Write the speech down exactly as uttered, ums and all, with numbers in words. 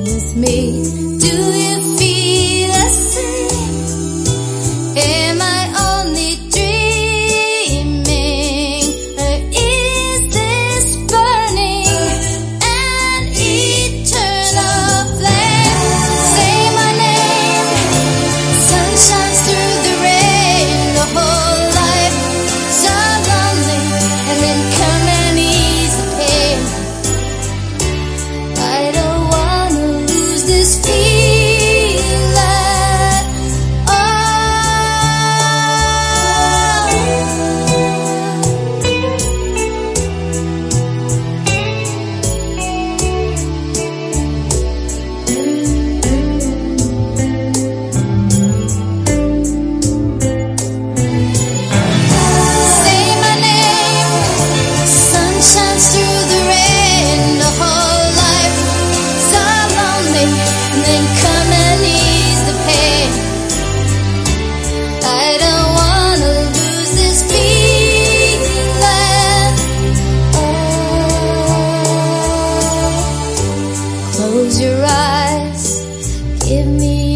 with me. Do you feel the same? Am I only dreaming, or is this burning an eternal flame? Say my name, sun shines through the rain, the whole life so lonely, and then come and ease the pain. I don't wanna lose this feeling, oh. Say my name, sun shines through the rain, the whole life so lonely, and then come and ease the pain. I don't wanna lose this feeling, oh. Close your eyes, give me